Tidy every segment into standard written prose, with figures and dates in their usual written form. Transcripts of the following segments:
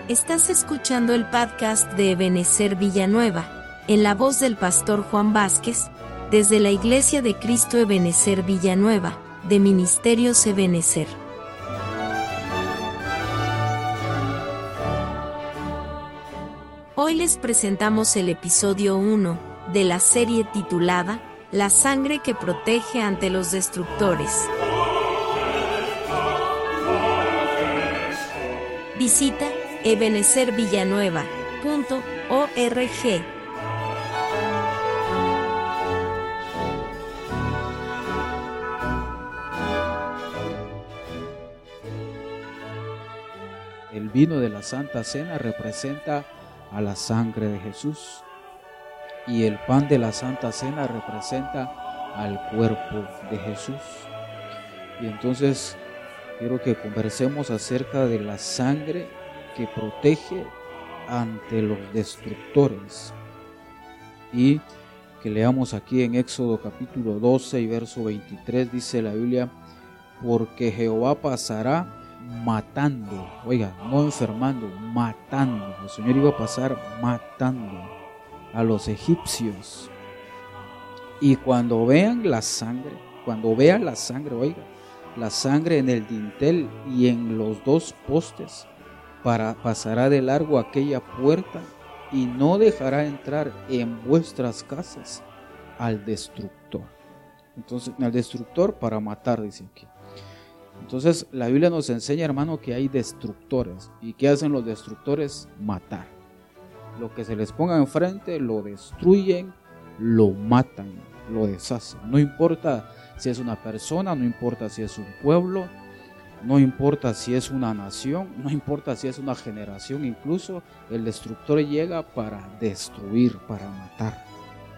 Estás escuchando el podcast de Ebenecer Villanueva, en la voz del pastor Juan Vázquez, desde la Iglesia de Cristo Ebenecer Villanueva, de Ministerios Ebenecer. Hoy les presentamos el episodio 1 de la serie titulada La sangre que protege ante los destructores. Visita ebenecervillanueva.org. El vino de la Santa Cena representa a la sangre de Jesús y el pan de la Santa Cena representa al cuerpo de Jesús. Y entonces quiero que conversemos acerca de la sangre que protege ante los destructores y que leamos aquí en Éxodo capítulo 12 y verso 23. Dice la Biblia: porque Jehová pasará matando, oiga, no enfermando, matando. El Señor iba a pasar matando a los egipcios. Y cuando vean la sangre, oiga, la sangre en el dintel y en los dos postes, pasará de largo aquella puerta y no dejará entrar en vuestras casas al destructor. Entonces, al destructor para matar, dice aquí. Entonces la Biblia nos enseña, hermano, que hay destructores. ¿Y qué hacen los destructores? Matar. Lo que se les ponga enfrente lo destruyen, lo matan, lo deshacen. No importa si es una persona, no importa si es un pueblo, no importa si es una nación, no importa si es una generación. Incluso el destructor llega para destruir, para matar.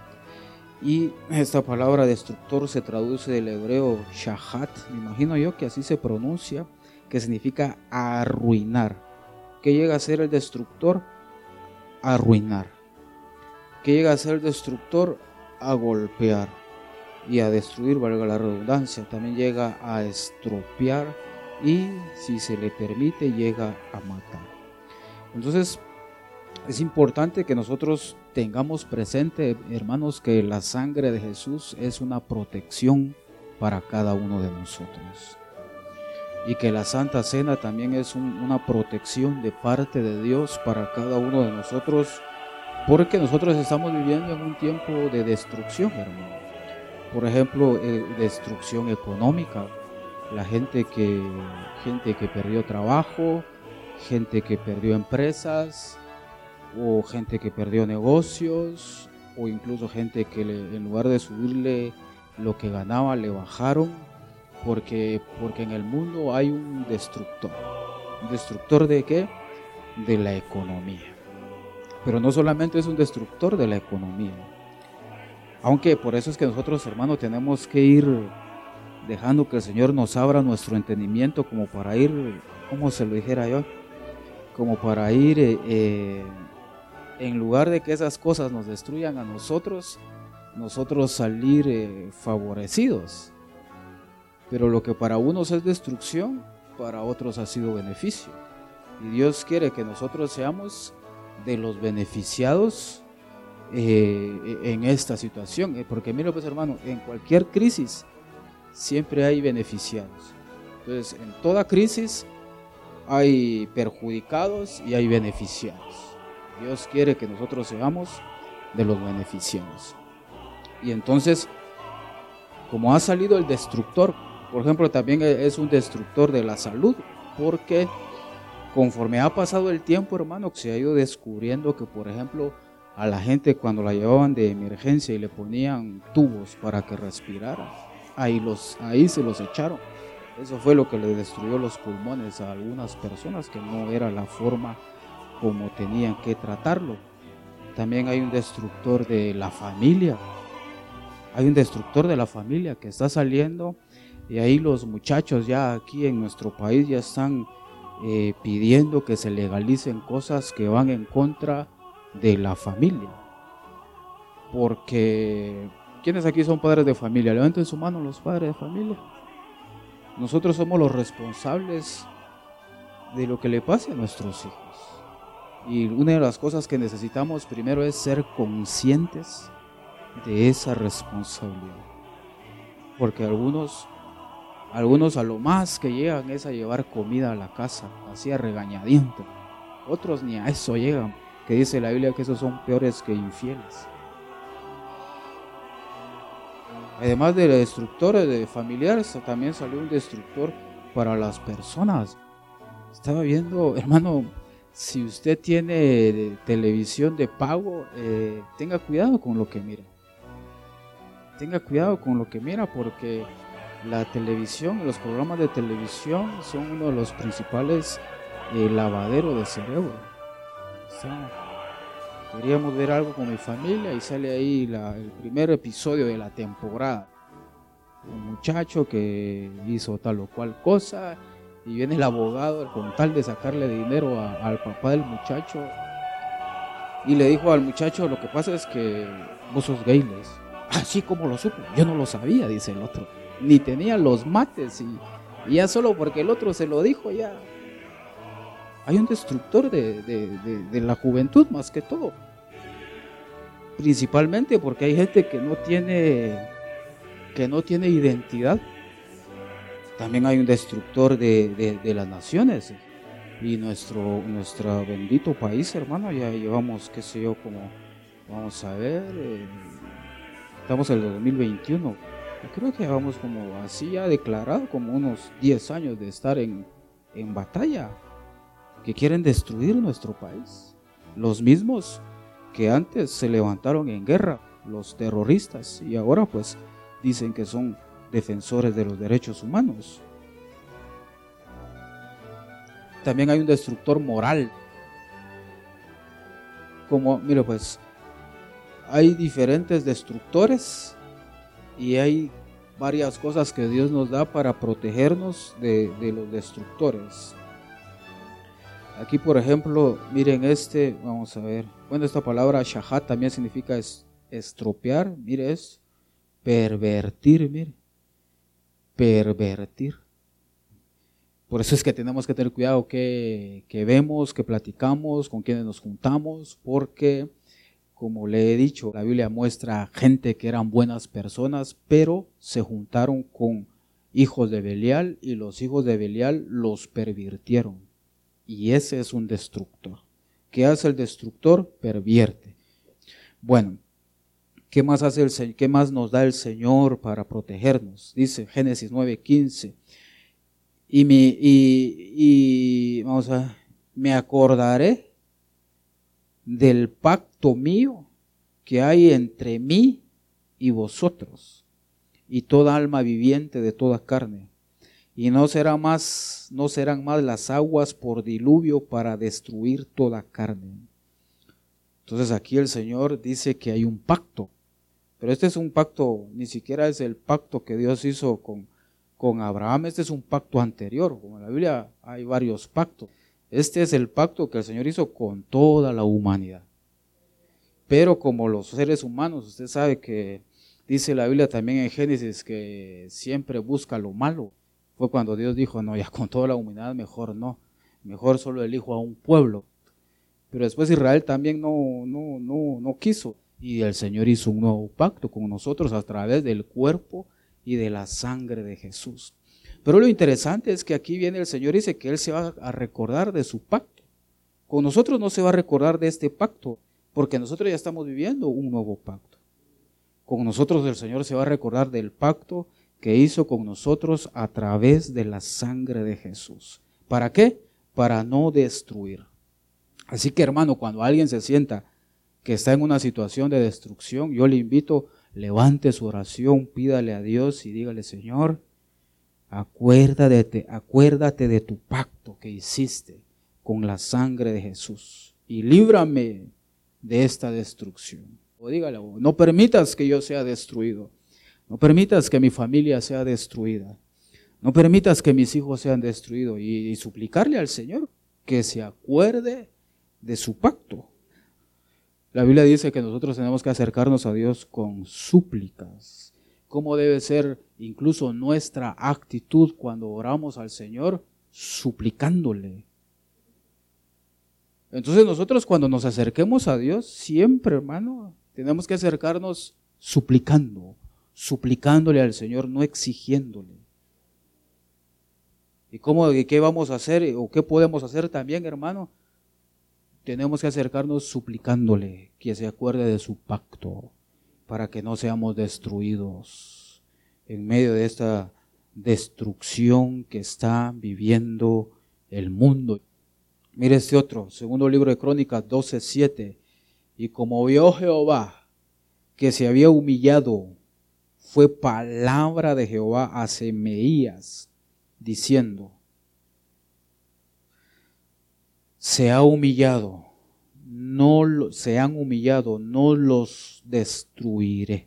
Y esta palabra destructor se traduce del hebreo shahat, me imagino yo que así se pronuncia, que significa arruinar. ¿Qué llega a ser el destructor? Arruinar. ¿Qué llega a ser el destructor? A golpear y a destruir, valga la redundancia. También llega a estropear y, si se le permite, llega a matar. Entonces es importante que nosotros tengamos presente, hermanos, que la sangre de Jesús es una protección para cada uno de nosotros. Y que la Santa Cena también es una protección de parte de Dios para cada uno de nosotros, porque nosotros estamos viviendo en un tiempo de destrucción, hermano. Por ejemplo, destrucción económica. La gente que perdió trabajo, gente que perdió empresas, o gente que perdió negocios, o incluso gente que en lugar de subirle lo que ganaba, le bajaron, porque en el mundo hay un destructor. ¿Un destructor de qué? De la economía. Pero no solamente es un destructor de la economía, aunque por eso es que nosotros, hermanos, tenemos que ir dejando que el Señor nos abra nuestro entendimiento, como para ir, ¿cómo se lo dijera yo? Como para ir en lugar de que esas cosas nos destruyan a nosotros salir favorecidos. Pero lo que para unos es destrucción, para otros ha sido beneficio. Y Dios quiere que nosotros seamos de los beneficiados en esta situación. Porque mira, pues, hermano, en cualquier crisis siempre hay beneficiados. Entonces, en toda crisis hay perjudicados y hay beneficiados. Dios quiere que nosotros seamos de los beneficiados. Y entonces, como ha salido el destructor, por ejemplo, también es un destructor de la salud, porque conforme ha pasado el tiempo, hermano, se ha ido descubriendo que, por ejemplo, a la gente cuando la llevaban de emergencia y le ponían tubos para que respirara, ahí se los echaron. Eso fue lo que le destruyó los pulmones a algunas personas, que no era la forma como tenían que tratarlo. También hay un destructor de la familia. Hay un destructor de la familia que está saliendo, y ahí los muchachos ya aquí en nuestro país ya están pidiendo que se legalicen cosas que van en contra de la familia. Porque ¿quiénes aquí son padres de familia? Levanten su mano los padres de familia. Nosotros somos los responsables de lo que le pase a nuestros hijos. Y una de las cosas que necesitamos primero es ser conscientes de esa responsabilidad. Porque algunos a lo más que llegan es a llevar comida a la casa, así a regañadiento. Otros ni a eso llegan, que dice la Biblia que esos son peores que infieles. Además de destructores de familiares, también salió un destructor para las personas. Estaba viendo, hermano, si usted tiene televisión de pago, tenga cuidado con lo que mira. Tenga cuidado con lo que mira, porque la televisión, los programas de televisión son uno de los principales lavaderos de cerebro. O sea, queríamos ver algo con mi familia y sale ahí el primer episodio de la temporada. Un muchacho que hizo tal o cual cosa y viene el abogado con tal de sacarle dinero al papá del muchacho y le dijo al muchacho: lo que pasa es que vos sos gay. Así como lo supo, yo no lo sabía, dice el otro, ni tenía los mates y ya solo porque el otro se lo dijo ya. Hay un destructor de la juventud más que todo, principalmente porque hay gente que no tiene identidad. También hay un destructor de las naciones. Y nuestro bendito país, hermano, ya llevamos, qué sé yo, como, vamos a ver, estamos en el 2021. Yo creo que llevamos como así ya declarado como unos 10 años de estar en batalla, que quieren destruir nuestro país. Los mismos que antes se levantaron en guerra, los terroristas, y ahora pues dicen que son defensores de los derechos humanos. También hay un destructor moral. Como, mire pues, hay diferentes destructores y hay varias cosas que Dios nos da para protegernos de los destructores. Aquí, por ejemplo, miren vamos a ver. Bueno, esta palabra shahat también significa estropear. Mire, es pervertir, mire. Pervertir. Por eso es que tenemos que tener cuidado que vemos, que platicamos, con quienes nos juntamos, porque, como le he dicho, la Biblia muestra gente que eran buenas personas, pero se juntaron con hijos de Belial y los hijos de Belial los pervirtieron. Y ese es un destructor. ¿Qué hace el destructor? Pervierte. Bueno, ¿qué más nos da el Señor para protegernos? Dice Génesis 9:15. Vamos a ver, me acordaré del pacto mío que hay entre mí y vosotros y toda alma viviente de toda carne. Y no serán más las aguas por diluvio para destruir toda carne. Entonces aquí el Señor dice que hay un pacto, pero este es un pacto, ni siquiera es el pacto que Dios hizo con Abraham. Este es un pacto anterior. Como en la Biblia hay varios pactos. Este es el pacto que el Señor hizo con toda la humanidad. Pero como los seres humanos, usted sabe que dice la Biblia también en Génesis que siempre busca lo malo. Fue cuando Dios dijo: no, ya con toda la humanidad mejor no, mejor solo elijo a un pueblo. Pero después Israel también no quiso, y el Señor hizo un nuevo pacto con nosotros a través del cuerpo y de la sangre de Jesús. Pero lo interesante es que aquí viene el Señor y dice que Él se va a recordar de su pacto. Con nosotros no se va a recordar de este pacto, porque nosotros ya estamos viviendo un nuevo pacto. Con nosotros el Señor se va a recordar del pacto que hizo con nosotros a través de la sangre de Jesús. ¿Para qué? Para no destruir. Así que, hermano, cuando alguien se sienta que está en una situación de destrucción, yo le invito, levante su oración, pídale a Dios y dígale: Señor, acuérdate de tu pacto que hiciste con la sangre de Jesús y líbrame de esta destrucción. O dígale: no permitas que yo sea destruido. No permitas que mi familia sea destruida. No permitas que mis hijos sean destruidos. Y suplicarle al Señor que se acuerde de su pacto. La Biblia dice que nosotros tenemos que acercarnos a Dios con súplicas. ¿Cómo debe ser incluso nuestra actitud cuando oramos al Señor? Suplicándole. Entonces nosotros cuando nos acerquemos a Dios, siempre, hermano, tenemos que acercarnos suplicándole al Señor, no exigiéndole. ¿Y qué vamos a hacer o qué podemos hacer también, hermano? Tenemos que acercarnos suplicándole que se acuerde de su pacto para que no seamos destruidos en medio de esta destrucción que está viviendo el mundo. Mire este otro, segundo libro de Crónicas 12:7. Y como vio Jehová que se había humillado, fue palabra de Jehová a Semaías, diciendo: se han humillado, no los destruiré.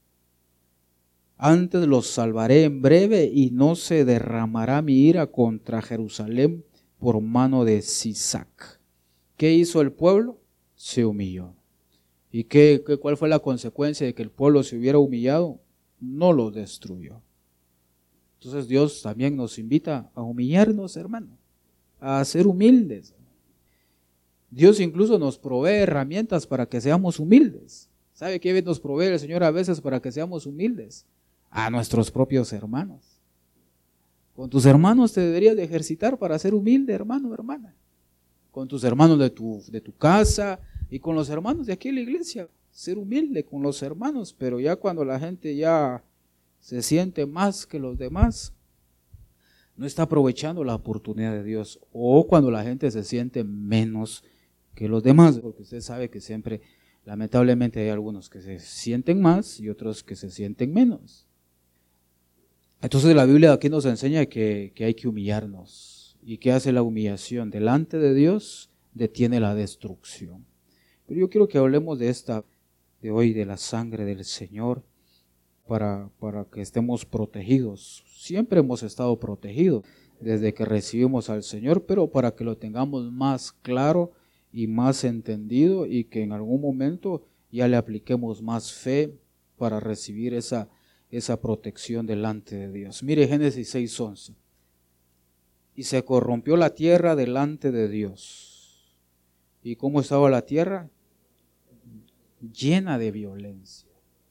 Antes los salvaré en breve y no se derramará mi ira contra Jerusalén por mano de Sisac. ¿Qué hizo el pueblo? Se humilló. ¿Y cuál fue la consecuencia de que el pueblo se hubiera humillado? No lo destruyó. Entonces Dios también nos invita a humillarnos, hermano, a ser humildes. Dios incluso nos provee herramientas para que seamos humildes. ¿Sabe qué nos provee el Señor a veces para que seamos humildes? A nuestros propios hermanos. Con tus hermanos te deberías de ejercitar para ser humilde, hermano, hermana. Con tus hermanos de tu casa y con los hermanos de aquí en la iglesia. Ser humilde con los hermanos, pero ya cuando la gente ya se siente más que los demás, no está aprovechando la oportunidad de Dios. O cuando la gente se siente menos que los demás, porque usted sabe que siempre, lamentablemente, hay algunos que se sienten más y otros que se sienten menos. Entonces la Biblia aquí nos enseña que hay que humillarnos. ¿Y qué hace la humillación? Delante de Dios detiene la destrucción. Pero yo quiero que hablemos de hoy, de la sangre del Señor, para que estemos protegidos. Siempre hemos estado protegidos desde que recibimos al Señor, pero para que lo tengamos más claro y más entendido y que en algún momento ya le apliquemos más fe para recibir esa protección delante de Dios. Mire Génesis 6:11. Y se corrompió la tierra delante de Dios. ¿Y cómo estaba la tierra? Llena de violencia.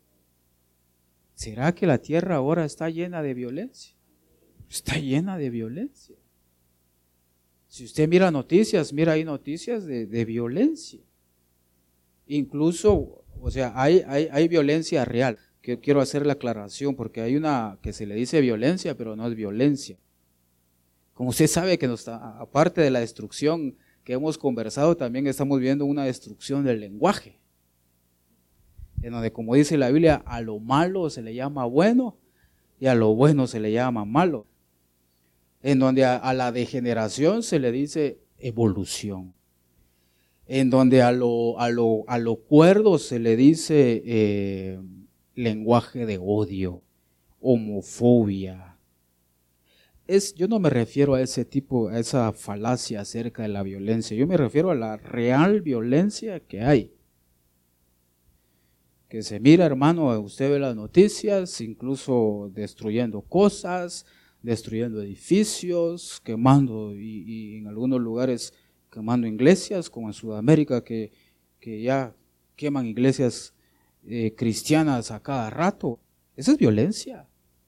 ¿Será que la tierra ahora está llena de violencia? Está llena de violencia. Si usted mira noticias, mira ahí noticias de violencia. Incluso, hay violencia real. Que quiero hacer la aclaración porque hay una que se le dice violencia, pero no es violencia. Como usted sabe que aparte de la destrucción que hemos conversado, también estamos viendo una destrucción del lenguaje. En donde, como dice la Biblia, a lo malo se le llama bueno y a lo bueno se le llama malo. En donde a la degeneración se le dice evolución. En donde a lo cuerdo se le dice lenguaje de odio, homofobia. Yo no me refiero a esa falacia acerca de la violencia. Yo me refiero a la real violencia que hay. Que se mira, hermano, usted ve las noticias, incluso destruyendo cosas, destruyendo edificios, quemando y en algunos lugares quemando iglesias, como en Sudamérica que ya queman iglesias cristianas a cada rato. Esa es violencia.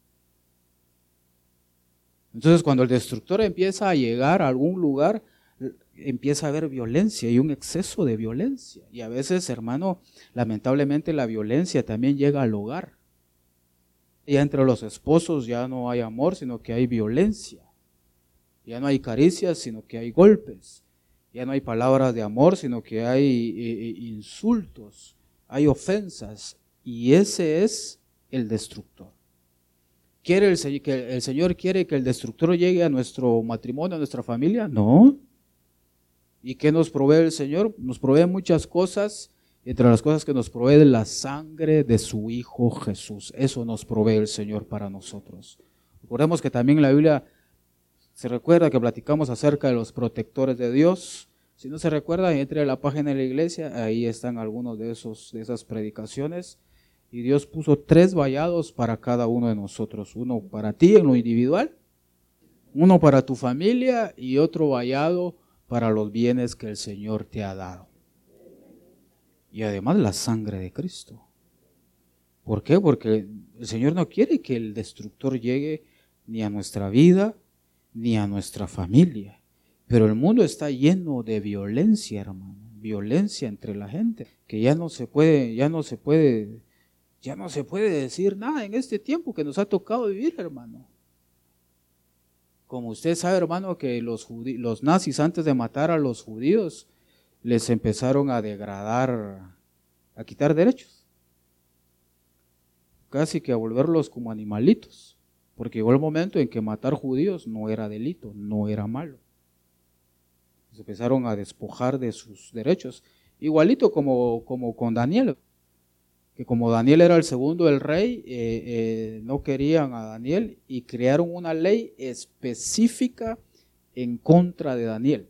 Entonces cuando el destructor empieza a llegar a algún lugar, empieza a haber violencia y un exceso de violencia. Y a veces, hermano, lamentablemente la violencia también llega al hogar. Ya entre los esposos ya no hay amor, sino que hay violencia. Ya no hay caricias, sino que hay golpes. Ya no hay palabras de amor, sino que hay insultos, hay ofensas. Y ese es el destructor. Que el Señor quiere que el destructor llegue a nuestro matrimonio, a nuestra familia? No. ¿Y qué nos provee el Señor? Nos provee muchas cosas, entre las cosas que nos provee de la sangre de su Hijo Jesús. Eso nos provee el Señor para nosotros. Recordemos que también en la Biblia se recuerda que platicamos acerca de los protectores de Dios. Si no se recuerda, entre a la página de la iglesia, ahí están algunos de esas predicaciones. Y Dios puso 3 vallados para cada uno de nosotros. Uno para ti en lo individual, uno para tu familia y otro vallado para los bienes que el Señor te ha dado. Y además la sangre de Cristo. ¿Por qué? Porque el Señor no quiere que el destructor llegue ni a nuestra vida, ni a nuestra familia. Pero el mundo está lleno de violencia, hermano. Violencia entre la gente, que ya no se puede decir nada en este tiempo que nos ha tocado vivir, hermano. Como usted sabe, hermano, que los nazis, antes de matar a los judíos, les empezaron a degradar, a quitar derechos. Casi que a volverlos como animalitos. Porque llegó el momento en que matar judíos no era delito, no era malo. Se empezaron a despojar de sus derechos. Igualito como con Daniel. Que como Daniel era el segundo del rey, no querían a Daniel y crearon una ley específica en contra de Daniel.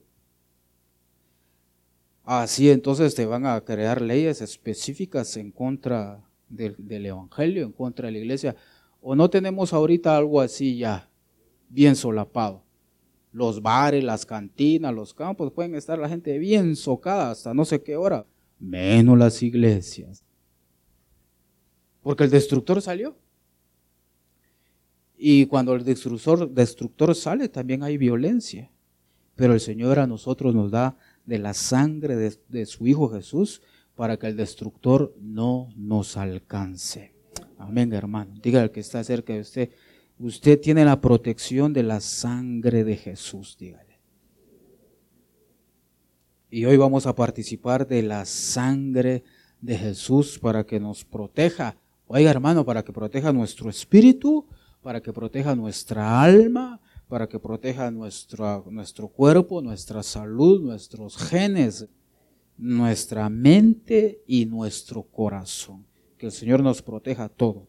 Así entonces te van a crear leyes específicas en contra del evangelio, en contra de la iglesia. ¿O no tenemos ahorita algo así ya, bien solapado? Los bares, las cantinas, los campos, pueden estar la gente bien socada hasta no sé qué hora, menos las iglesias. Porque el destructor salió. Y cuando el destructor sale, también hay violencia. Pero el Señor a nosotros nos da de la sangre de su Hijo Jesús para que el destructor no nos alcance. Amén, hermano. Diga al que está cerca de usted, usted tiene la protección de la sangre de Jesús, dígale. Y hoy vamos a participar de la sangre de Jesús para que nos proteja. Oiga, hermano, para que proteja nuestro espíritu, para que proteja nuestra alma, para que proteja nuestro cuerpo, nuestra salud, nuestros genes, nuestra mente y nuestro corazón. Que el Señor nos proteja todo.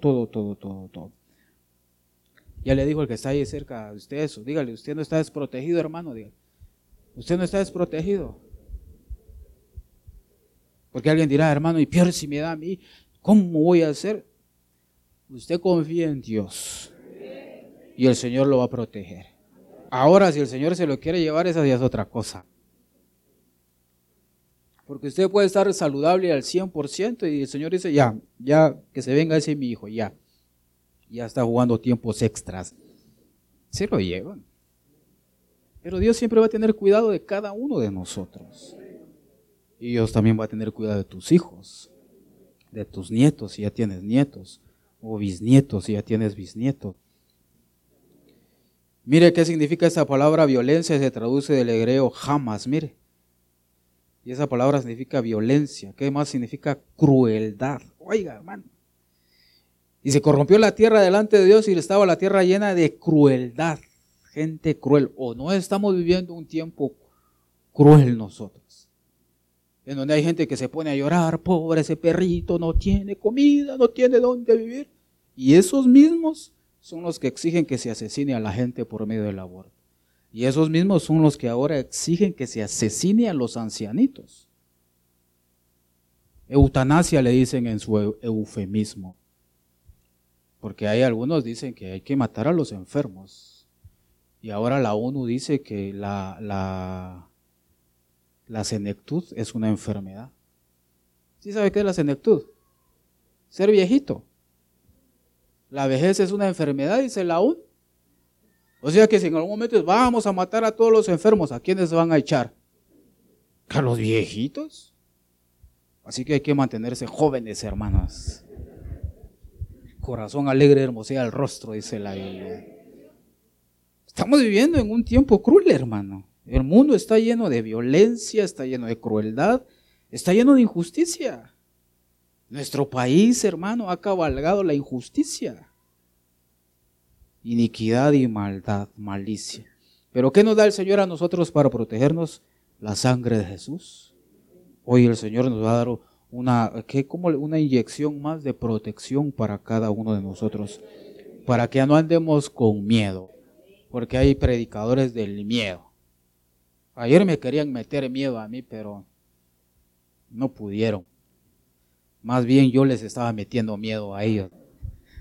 Ya le dijo el que está ahí cerca de usted eso. Dígale, usted no está desprotegido, hermano. Dígale, usted no está desprotegido. Porque alguien dirá, hermano, y peor si me da a mí, ¿cómo voy a hacer? Usted confía en Dios y el Señor lo va a proteger. Ahora, si el Señor se lo quiere llevar, esa ya es otra cosa. Porque usted puede estar saludable al 100% y el Señor dice, ya que se venga ese mi hijo, ya está jugando tiempos extras. Se lo llevan. Pero Dios siempre va a tener cuidado de cada uno de nosotros. Y Dios también va a tener cuidado de tus hijos, de tus nietos si ya tienes nietos, o bisnietos si ya tienes bisnietos. Mire qué significa esta palabra violencia, se traduce del hebreo jamás, mire. Y esa palabra significa violencia. ¿Qué más significa? Crueldad. Oiga, hermano. Y se corrompió la tierra delante de Dios y estaba la tierra llena de crueldad. Gente cruel. ¿O no estamos viviendo un tiempo cruel nosotros? En donde hay gente que se pone a llorar, pobre ese perrito, no tiene comida, no tiene dónde vivir. Y esos mismos son los que exigen que se asesine a la gente por medio del aborto. Y esos mismos son los que ahora exigen que se asesine a los ancianitos. Eutanasia le dicen en su eufemismo. Porque hay algunos dicen que hay que matar a los enfermos. Y ahora la ONU dice que la senectud es una enfermedad. ¿Sí sabe qué es la senectud? Ser viejito. La vejez es una enfermedad, dice la ONU. O sea que si en algún momento vamos a matar a todos los enfermos, ¿a quiénes van a echar? ¿A los viejitos? Así que hay que mantenerse jóvenes, hermanas. Corazón alegre hermosea el rostro, dice la Biblia. Estamos viviendo en un tiempo cruel, hermano. El mundo está lleno de violencia, está lleno de crueldad, está lleno de injusticia. Nuestro país, hermano, ha cabalgado la injusticia. Iniquidad y maldad, malicia. ¿Pero qué nos da el Señor a nosotros para protegernos? La sangre de Jesús. Hoy el Señor nos va a dar una inyección más de protección para cada uno de nosotros, para que no andemos con miedo, porque hay predicadores del miedo. Ayer me querían meter miedo a mí, pero no pudieron. Más bien yo les estaba metiendo miedo a ellos.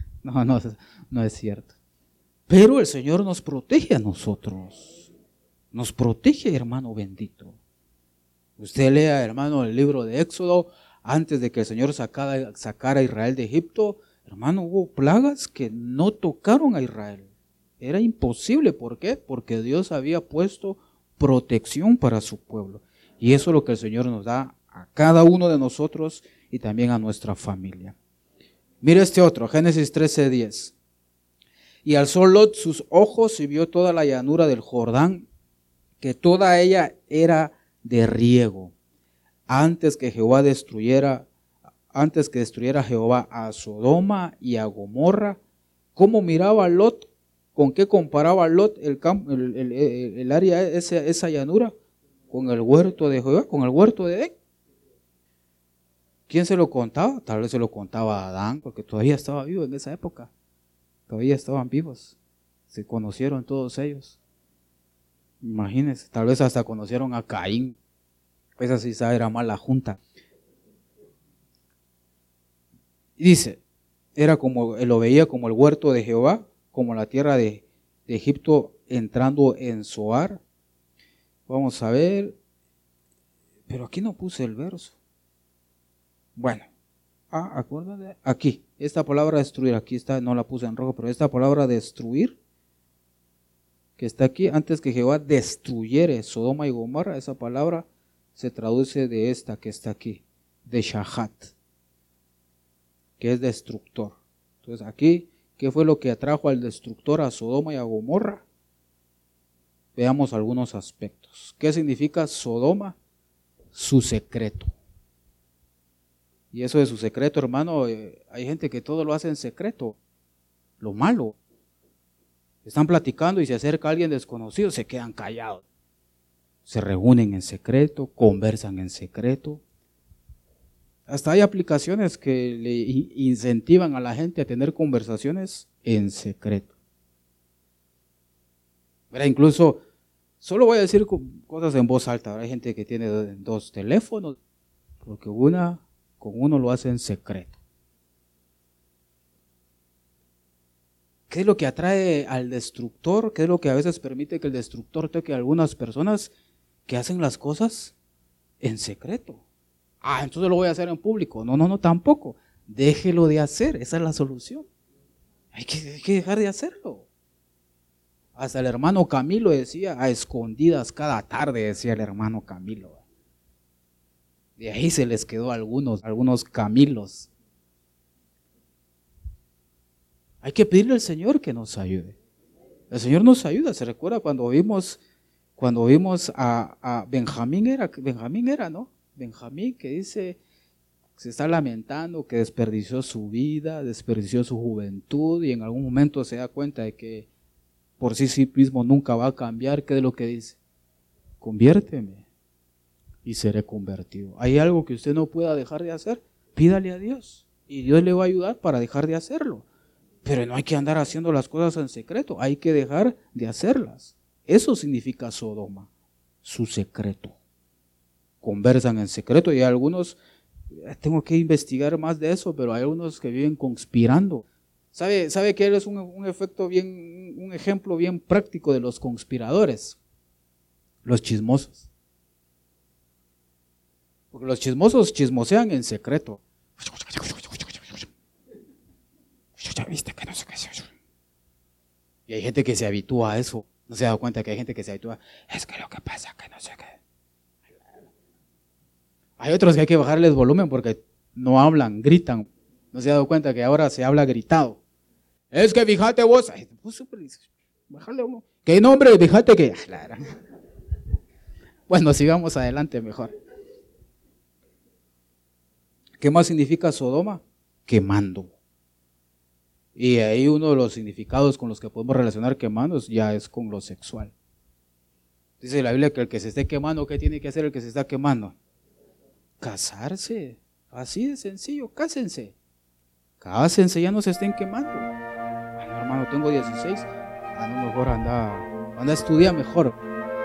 No es cierto. Pero el Señor nos protege a nosotros. Nos protege, hermano bendito. Usted lea, hermano, el libro de Éxodo, antes de que el Señor sacara a Israel de Egipto, hermano, hubo plagas que no tocaron a Israel. Era imposible, ¿por qué? Porque Dios había puesto protección para su pueblo. Y eso es lo que el Señor nos da a cada uno de nosotros y también a nuestra familia. Mira este otro, Génesis 13:10. Y alzó Lot sus ojos y vio toda la llanura del Jordán, que toda ella era de riego, antes que destruyera Jehová a Sodoma y a Gomorra. ¿Cómo miraba Lot? ¿Con qué comparaba Lot el área, esa llanura? Con el huerto de Jehová, con el huerto de Edén. ¿Quién se lo contaba? Tal vez se lo contaba a Adán, porque todavía estaba vivo en esa época. Todavía estaban vivos. Se conocieron todos ellos. Imagínense, tal vez hasta conocieron a Caín. Esa sí era mala junta. Y dice, lo veía como el huerto de Jehová, como la tierra de Egipto entrando en Zoar. Vamos a ver, pero aquí no puse el verso. Bueno, acuérdate, aquí, esta palabra destruir, aquí está, no la puse en rojo, pero esta palabra destruir, que está aquí, antes que Jehová destruyere Sodoma y Gomorra, esa palabra se traduce de esta que está aquí, de Shahat, que es destructor. Entonces aquí, ¿qué fue lo que atrajo al destructor a Sodoma y a Gomorra? Veamos algunos aspectos. ¿Qué significa Sodoma? Su secreto. Y eso de su secreto, hermano, hay gente que todo lo hace en secreto. Lo malo. Están platicando y se acerca alguien desconocido, se quedan callados. Se reúnen en secreto, conversan en secreto. Hasta hay aplicaciones que le incentivan a la gente a tener conversaciones en secreto. Pero incluso, solo voy a decir cosas en voz alta. Hay gente que tiene 2 teléfonos, porque con uno lo hace en secreto. ¿Qué es lo que atrae al destructor? ¿Qué es lo que a veces permite que el destructor toque a algunas personas que hacen las cosas en secreto? Entonces lo voy a hacer en público. No, tampoco. Déjelo de hacer, esa es la solución. Hay que dejar de hacerlo. Hasta el hermano Camilo decía, a escondidas cada tarde, decía el hermano Camilo. De ahí se les quedó algunos Camilos. Hay que pedirle al Señor que nos ayude. El Señor nos ayuda. ¿Se recuerda cuando vimos a Benjamín era, ¿no? Benjamín, que dice, se está lamentando que desperdició su vida, desperdició su juventud, y en algún momento se da cuenta de que por sí mismo nunca va a cambiar. ¿Qué es lo que dice? Conviérteme y seré convertido. ¿Hay algo que usted no pueda dejar de hacer? Pídale a Dios y Dios le va a ayudar para dejar de hacerlo. Pero no hay que andar haciendo las cosas en secreto, hay que dejar de hacerlas. Eso significa Sodoma, su secreto. Conversan en secreto, y algunos, tengo que investigar más de eso, pero hay algunos que viven conspirando. ¿Sabe que él es un ejemplo bien práctico de los conspiradores? Los chismosos. Porque los chismosos chismosean en secreto. Ya viste que no sé qué. Y hay gente que se habitúa a eso. No se ha dado cuenta que hay gente que se habitúa. Es que lo que pasa que no sé qué. Hay otros que hay que bajarles volumen porque no hablan, gritan. No se ha dado cuenta que ahora se habla gritado. Es que fíjate vos. Bájale uno. ¿Qué nombre? Fíjate que. Bueno, sigamos adelante mejor. ¿Qué más significa Sodoma? Quemando. Y ahí uno de los significados con los que podemos relacionar quemando ya es con lo sexual. Dice la Biblia que el que se esté quemando, ¿qué tiene que hacer el que se está quemando? Casarse. Así de sencillo, cásense. Cásense, ya no se estén quemando. Ay, no, hermano, tengo 16. No, mejor anda a estudiar mejor.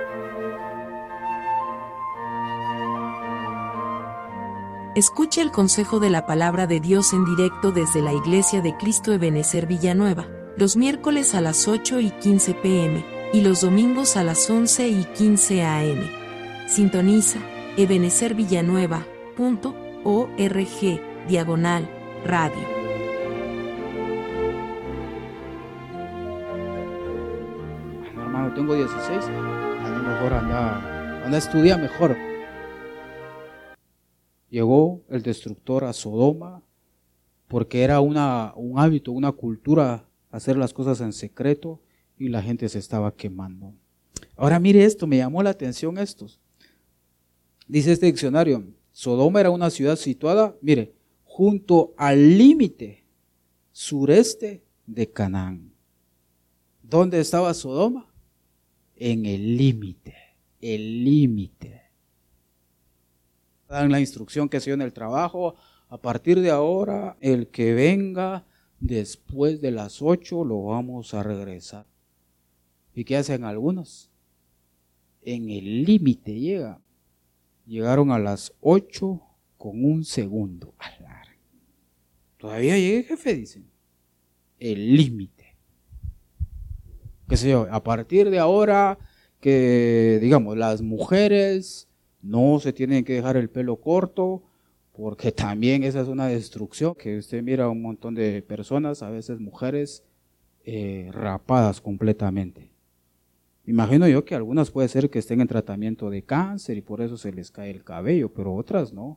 Escuche el consejo de la palabra de Dios en directo desde la Iglesia de Cristo Ebenecer Villanueva, los miércoles a las 8:15 p.m., y los domingos a las 11:15 a.m. Sintoniza ebenecervillanueva.org/radio. Bueno, hermano, tengo 16, a lo mejor anda a estudiar mejor. Llegó el destructor a Sodoma porque era un hábito, una cultura hacer las cosas en secreto y la gente se estaba quemando. Ahora mire esto, me llamó la atención estos. Dice este diccionario, Sodoma era una ciudad situada, mire, junto al límite sureste de Canaán. ¿Dónde estaba Sodoma? En el límite, el límite. Dan la instrucción que se dio en el trabajo, a partir de ahora, el que venga después de las 8 lo vamos a regresar. ¿Y qué hacen algunos? En el límite llegaron a las 8 con 1 segundo. Todavía llegué, jefe, dicen. El límite. Qué sé yo, a partir de ahora que, digamos, las mujeres no se tienen que dejar el pelo corto, porque también esa es una destrucción, que usted mira a un montón de personas, a veces mujeres, rapadas completamente. Imagino yo que algunas puede ser que estén en tratamiento de cáncer y por eso se les cae el cabello, pero otras no.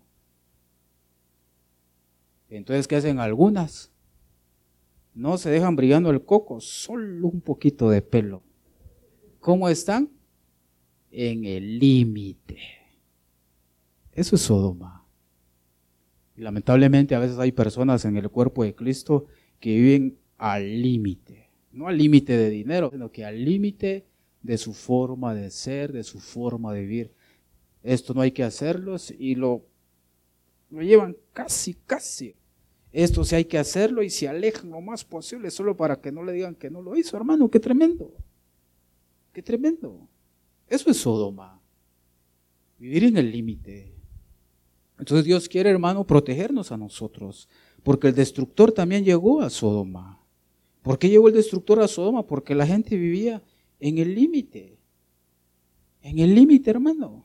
Entonces, ¿qué hacen algunas? No se dejan brillando el coco, solo un poquito de pelo. ¿Cómo están? En el límite. Eso es Sodoma. Y lamentablemente a veces hay personas en el cuerpo de Cristo que viven al límite. No al límite de dinero, sino que al límite de su forma de ser, de su forma de vivir. Esto no hay que hacerlos y lo llevan casi. Esto sí hay que hacerlo y se alejan lo más posible solo para que no le digan que no lo hizo, hermano. ¡Qué tremendo! ¡Qué tremendo! Eso es Sodoma. Vivir en el límite. Entonces Dios quiere, hermano, protegernos a nosotros, porque el destructor también llegó a Sodoma. ¿Por qué llegó el destructor a Sodoma? Porque la gente vivía en el límite. En el límite, hermano.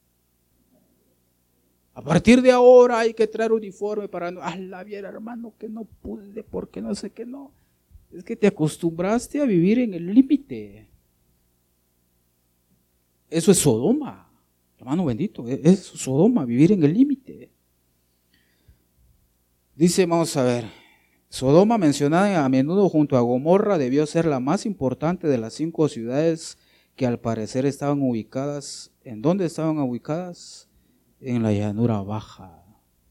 A partir de ahora hay que traer uniforme para no, la viera, hermano, que no pude, porque no sé qué no. Es que te acostumbraste a vivir en el límite. Eso es Sodoma. Hermano bendito, es Sodoma, vivir en el límite. Dice, vamos a ver, Sodoma, mencionada a menudo junto a Gomorra, debió ser la más importante de las 5 ciudades que al parecer estaban ubicadas. ¿En dónde estaban ubicadas? En la llanura baja.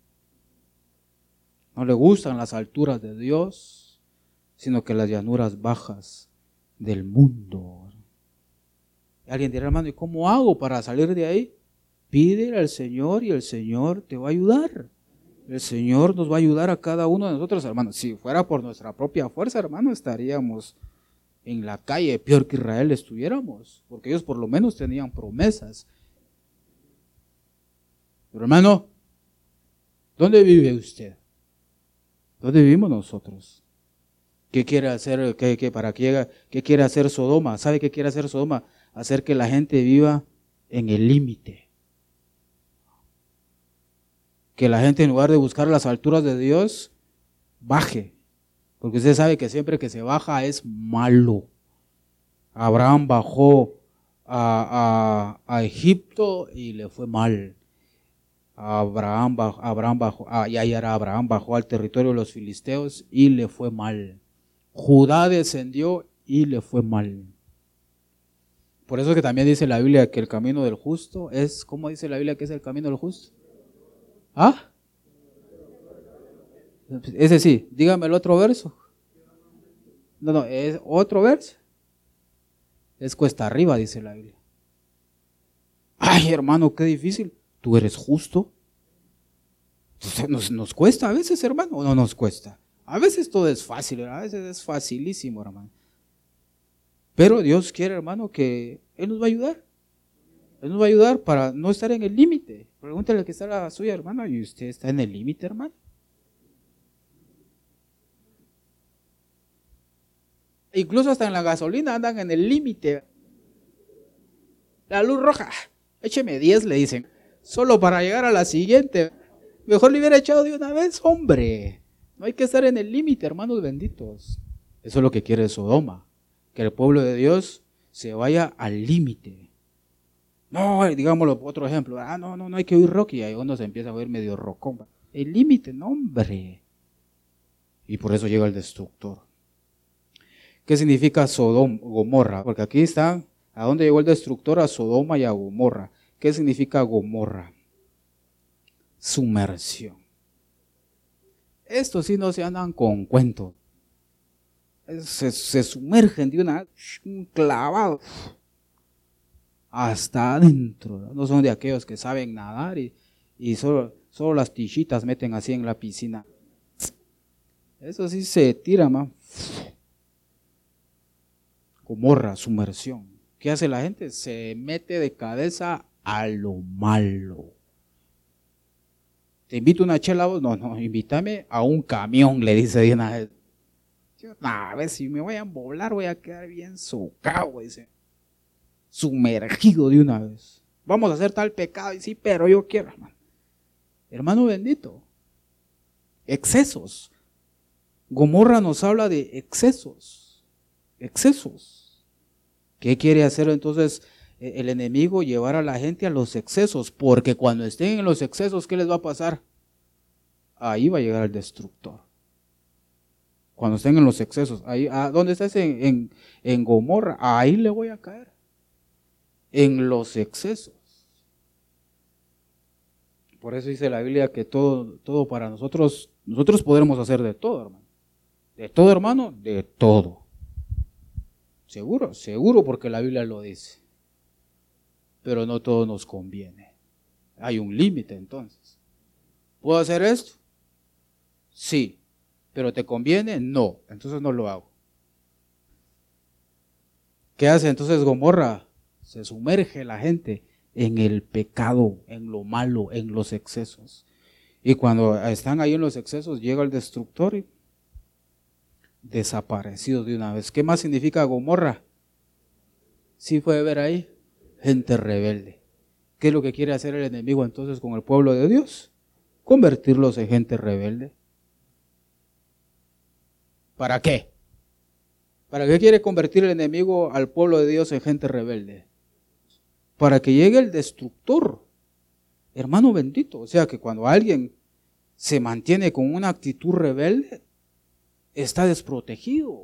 No le gustan las alturas de Dios, sino que las llanuras bajas del mundo. Alguien dirá, hermano, ¿y cómo hago para salir de ahí? Pídele al Señor y el Señor te va a ayudar. El Señor nos va a ayudar a cada uno de nosotros, hermano. Si fuera por nuestra propia fuerza, hermano, estaríamos en la calle, peor que Israel estuviéramos, porque ellos por lo menos tenían promesas. Pero hermano, ¿dónde vive usted? ¿Dónde vivimos nosotros? ¿Qué quiere hacer? ¿Qué quiere hacer Sodoma? ¿Sabe qué quiere hacer Sodoma? Hacer que la gente viva en el límite. Que la gente, en lugar de buscar las alturas de Dios, baje. Porque usted sabe que siempre que se baja es malo. Abraham bajó a Egipto y le fue mal. Abraham bajó al territorio de los filisteos y le fue mal. Judá descendió y le fue mal. Por eso que también dice la Biblia que el camino del justo es, ¿cómo dice la Biblia que es el camino del justo? ¿Ah? Ese sí, dígame el otro verso. No, es otro verso. Es cuesta arriba, dice la Biblia. Ay, hermano, qué difícil. ¿Tú eres justo? Nos cuesta a veces, hermano, o no nos cuesta. A veces todo es fácil, a veces es facilísimo, hermano. Pero Dios quiere, hermano, que Él nos va a ayudar. Él nos va a ayudar para no estar en el límite. Pregúntale al que está a la suya, hermano, ¿y usted está en el límite, hermano? Incluso hasta en la gasolina andan en el límite. la luz roja, écheme 10, le dicen, solo para llegar a la siguiente. Mejor le hubiera echado de una vez, hombre. No hay que estar en el límite, hermanos benditos. Eso es lo que quiere Sodoma, que el pueblo de Dios se vaya al límite. No, digámoslo otro ejemplo. No hay que oír rock, y ahí uno se empieza a oír medio rockón. El límite, no, hombre. Y por eso llega el destructor. ¿Qué significa Sodoma, Gomorra? Porque aquí está, ¿a dónde llegó el destructor? A Sodoma y a Gomorra. ¿Qué significa Gomorra? Sumersión. Estos sí no se andan con cuentos. Se sumergen de un clavado hasta adentro. No son de aquellos que saben nadar y solo las tichitas meten así en la piscina. Eso sí se tira, más. Gomorra, sumersión. ¿Qué hace la gente? Se mete de cabeza a lo malo. ¿Te invito a una chela? No, invítame a un camión, le dice de una vez. A ver, si me voy a emboblar voy a quedar bien socado, dice. Sumergido de una vez. Vamos a hacer tal pecado, y sí, pero yo quiero, hermano. Hermano bendito. Excesos. Gomorra nos habla de excesos. Excesos. ¿Qué quiere hacer entonces el enemigo? Llevar a la gente a los excesos, porque cuando estén en los excesos, ¿qué les va a pasar? Ahí va a llegar el destructor. Cuando estén en los excesos, ahí, ¿dónde estás? En Gomorra, ahí le voy a caer. En los excesos. Por eso dice la Biblia que todo para nosotros podremos hacer de todo, hermano. ¿De todo, hermano? De todo. Seguro porque la Biblia lo dice. Pero no todo nos conviene. Hay un límite entonces. ¿Puedo hacer esto? Sí. ¿Pero te conviene? No. Entonces no lo hago. ¿Qué hace entonces Gomorra? Se sumerge la gente en el pecado, en lo malo, en los excesos. Y cuando están ahí en los excesos, llega el destructor y desaparecido de una vez. ¿Qué más significa Gomorra? Sí puede ver ahí, gente rebelde. ¿Qué es lo que quiere hacer el enemigo entonces con el pueblo de Dios? Convertirlos en gente rebelde. ¿Para qué? ¿Para qué quiere convertir el enemigo al pueblo de Dios en gente rebelde? Para que llegue el destructor, hermano bendito. O sea que cuando alguien se mantiene con una actitud rebelde, está desprotegido.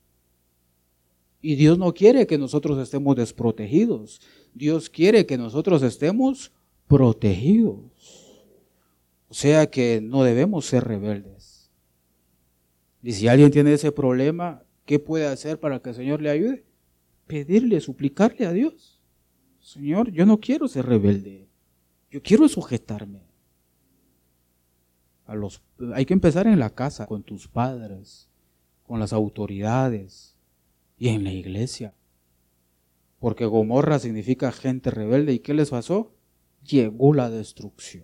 Y Dios no quiere que nosotros estemos desprotegidos. Dios quiere que nosotros estemos protegidos. O sea que no debemos ser rebeldes. Y si alguien tiene ese problema, ¿qué puede hacer para que el Señor le ayude? Pedirle, suplicarle a Dios. Señor, yo no quiero ser rebelde. Yo quiero sujetarme. Hay que empezar en la casa, con tus padres, con las autoridades y en la iglesia. Porque Gomorra significa gente rebelde. ¿Y qué les pasó? Llegó la destrucción.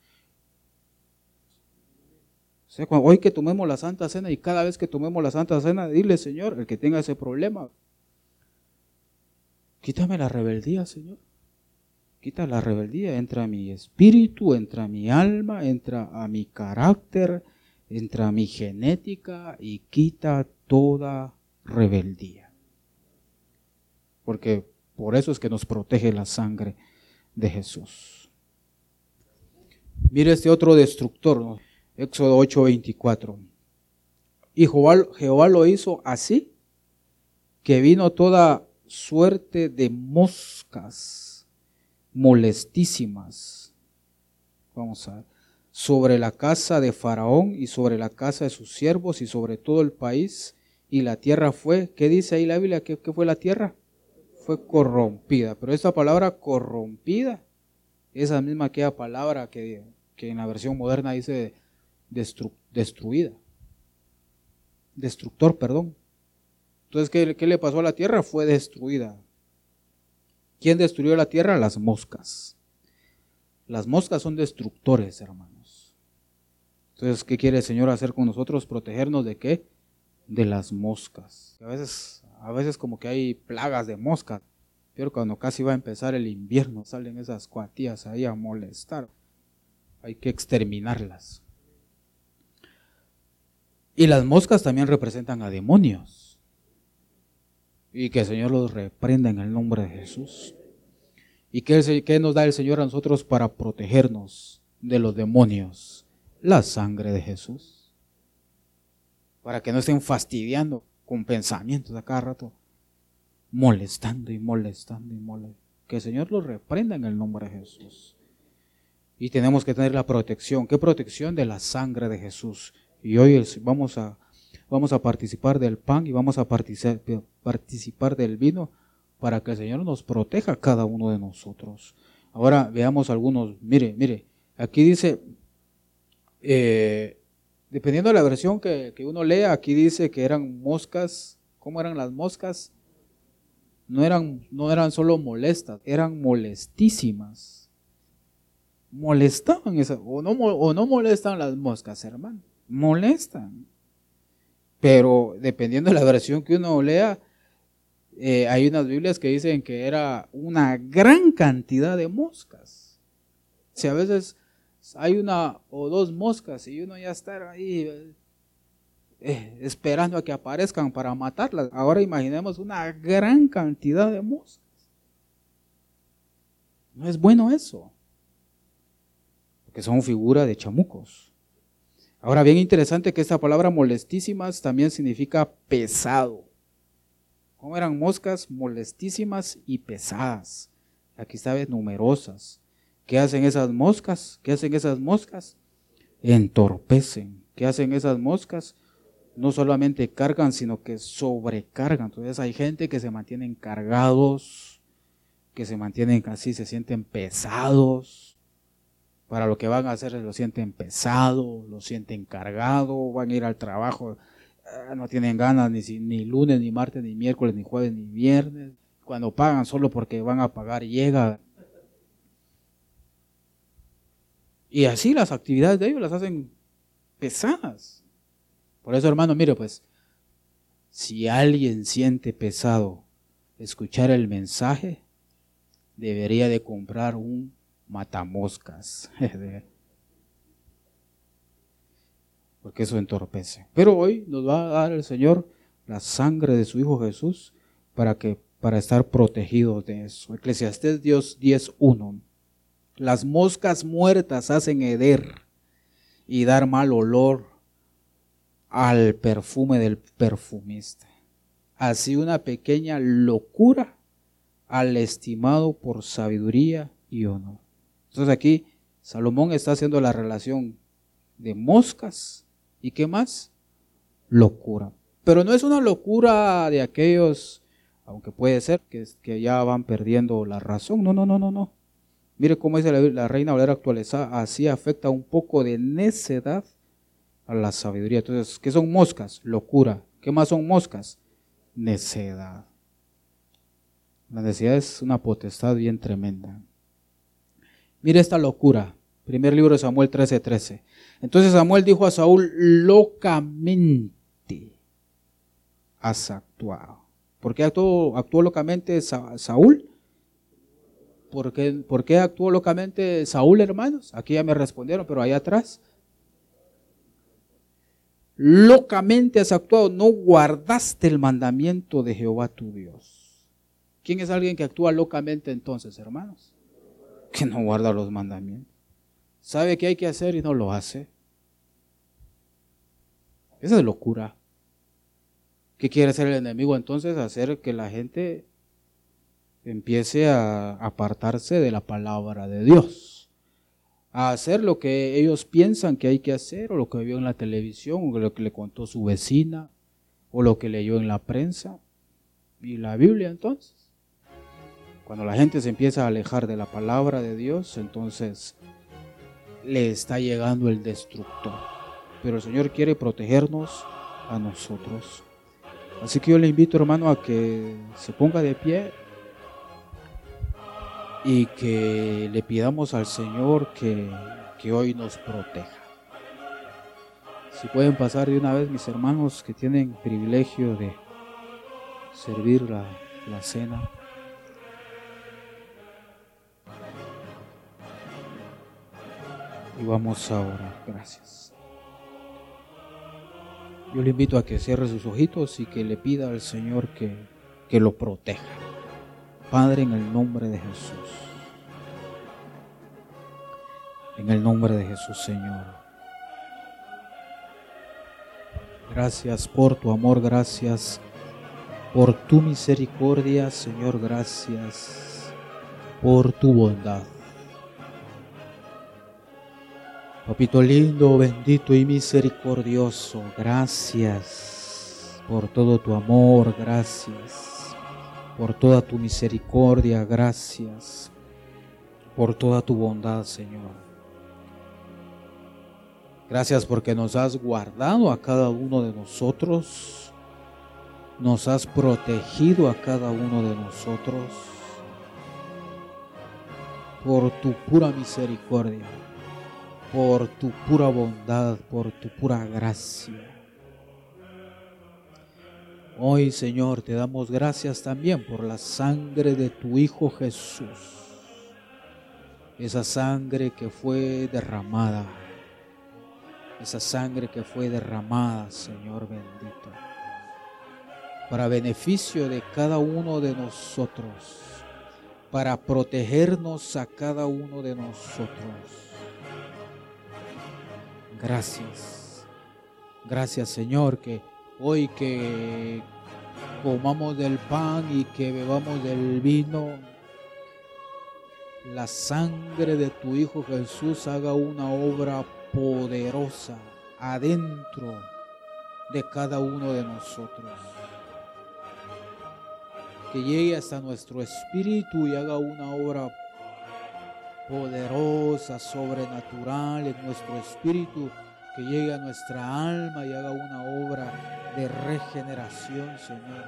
O sea, hoy que tomemos la Santa Cena, y cada vez que tomemos la Santa Cena, dile, Señor, el que tenga ese problema, quítame la rebeldía, Señor. Quita la rebeldía, entra a mi espíritu, entra a mi alma, entra a mi carácter, entra a mi genética y quita toda rebeldía. Porque por eso es que nos protege la sangre de Jesús. Mire este otro destructor, ¿no? Éxodo 8:24. Y Jehová lo hizo así, que vino toda suerte de moscas molestísimas, vamos a ver, sobre la casa de Faraón y sobre la casa de sus siervos y sobre todo el país, y la tierra fue, ¿qué dice ahí la Biblia? ¿Qué fue la tierra? Fue corrompida. Pero esta palabra corrompida es la misma que la palabra que en la versión moderna dice destruida. Destructor, perdón. Entonces, ¿qué le pasó a la tierra? Fue destruida. ¿Quién destruyó la tierra? Las moscas. Las moscas son destructores, hermanos. Entonces, ¿qué quiere el Señor hacer con nosotros? ¿Protegernos de qué? De las moscas. A veces como que hay plagas de moscas, Pero cuando casi va a empezar el invierno, salen esas cuatías ahí a molestar. Hay que exterminarlas. Y las moscas también representan a demonios. Y que el Señor los reprenda en el nombre de Jesús. ¿Y qué nos da el Señor a nosotros para protegernos de los demonios? La sangre de Jesús. Para que no estén fastidiando con pensamientos a cada rato, molestando y molestando y molestando. Que el Señor los reprenda en el nombre de Jesús. Y tenemos que tener la protección. ¿Qué protección? De la sangre de Jesús. Y hoy vamos a participar del pan y vamos a participar del vino para que el Señor nos proteja a cada uno de nosotros. Ahora veamos algunos. Mire, aquí dice, dependiendo de la versión que uno lea, aquí dice que eran moscas. ¿Cómo eran las moscas? No eran solo molestas, eran molestísimas. Molestaban esas, o no molestan las moscas, hermano. Molestan. Pero dependiendo de la versión que uno lea, hay unas Biblias que dicen que era una gran cantidad de moscas. Si a veces hay una o dos moscas y uno ya está ahí esperando a que aparezcan para matarlas. Ahora imaginemos una gran cantidad de moscas. No es bueno eso, porque son figura de chamucos. Ahora, bien interesante que esta palabra molestísimas también significa pesado. ¿Cómo eran moscas? Molestísimas y pesadas. Aquí está, ves, numerosas. ¿Qué hacen esas moscas? ¿Qué hacen esas moscas? Entorpecen. ¿Qué hacen esas moscas? No solamente cargan, sino que sobrecargan. Entonces hay gente que se mantienen cargados, que se mantienen así, se sienten pesados. Para lo que van a hacer lo sienten pesado, lo sienten cargado, van a ir al trabajo, no tienen ganas ni lunes, ni martes, ni miércoles, ni jueves, ni viernes. Cuando pagan solo porque van a pagar llega. Y así las actividades de ellos las hacen pesadas. Por eso, hermano, mire pues, si alguien siente pesado escuchar el mensaje, debería de comprar un matamoscas, porque eso entorpece. Pero hoy nos va a dar el Señor la sangre de su Hijo Jesús para estar protegidos de eso. Eclesiastés 10:1. Las moscas muertas hacen heder y dar mal olor al perfume del perfumista. Así una pequeña locura al estimado por sabiduría y honor. Entonces aquí Salomón está haciendo la relación de moscas y ¿qué más? Locura. Pero no es una locura de aquellos, aunque puede ser que ya van perdiendo la razón. No. Mire cómo dice la Reina Valera actualizada, así afecta un poco de necedad a la sabiduría. Entonces, ¿qué son moscas? Locura. ¿Qué más son moscas? Necedad. La necedad es una potestad bien tremenda. Mire esta locura. Primer libro de Samuel 13:13. Entonces Samuel dijo a Saúl, locamente has actuado. ¿Por qué actuó locamente Saúl? ¿Por qué actuó locamente Saúl, hermanos? Aquí ya me respondieron, pero allá atrás. Locamente has actuado, no guardaste el mandamiento de Jehová tu Dios. ¿Quién es alguien que actúa locamente entonces, hermanos? Que no guarda los mandamientos. Sabe qué hay que hacer y no lo hace. Esa es locura. ¿Qué quiere hacer el enemigo entonces? Hacer que la gente empiece a apartarse de la palabra de Dios, a hacer lo que ellos piensan que hay que hacer, o lo que vio en la televisión, o lo que le contó su vecina, o lo que leyó en la prensa. ¿Y la Biblia entonces? Cuando la gente se empieza a alejar de la palabra de Dios, entonces le está llegando el destructor. Pero el Señor quiere protegernos a nosotros. Así que yo le invito, hermano, a que se ponga de pie y que le pidamos al Señor que hoy nos proteja. Si pueden pasar de una vez, mis hermanos que tienen privilegio de servir la cena. Y vamos a orar. Gracias. Yo le invito a que cierre sus ojitos y que le pida al Señor que lo proteja. Padre, en el nombre de Jesús. En el nombre de Jesús, Señor. Gracias por tu amor, gracias por tu misericordia, Señor, gracias por tu bondad. Papito lindo, bendito y misericordioso, gracias por todo tu amor, gracias por toda tu misericordia, gracias por toda tu bondad, Señor. Gracias porque nos has guardado a cada uno de nosotros, nos has protegido a cada uno de nosotros por tu pura misericordia, por tu pura bondad, por tu pura gracia. Hoy, Señor, te damos gracias también por la sangre de tu Hijo Jesús, esa sangre que fue derramada. Esa sangre que fue derramada, Señor bendito, para beneficio de cada uno de nosotros, para protegernos a cada uno de nosotros. Gracias. Gracias, Señor, que hoy que comamos del pan y que bebamos del vino, la sangre de tu Hijo Jesús haga una obra poderosa adentro de cada uno de nosotros, que llegue hasta nuestro espíritu y haga una obra poderosa, sobrenatural en nuestro espíritu, que llegue a nuestra alma y haga una obra de regeneración, Señor.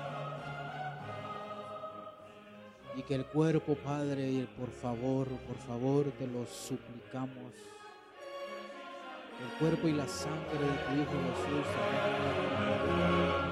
Y que el cuerpo, Padre, por favor, te lo suplicamos, el cuerpo y la sangre de tu Hijo Jesús